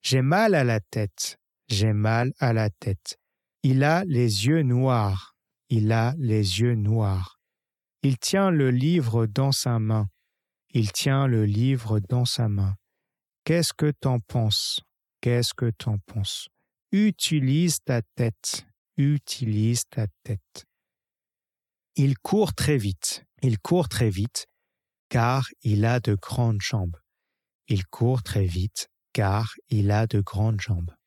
J'ai mal à la tête, j'ai mal à la tête. Il a les yeux noirs, il a les yeux noirs. Il tient le livre dans sa main, il tient le livre dans sa main. Qu'est-ce que t'en penses? Qu'est-ce que t'en penses? Utilise ta tête, utilise ta tête. Il court très vite, car il a de grandes jambes. Il court très vite, car il a de grandes jambes.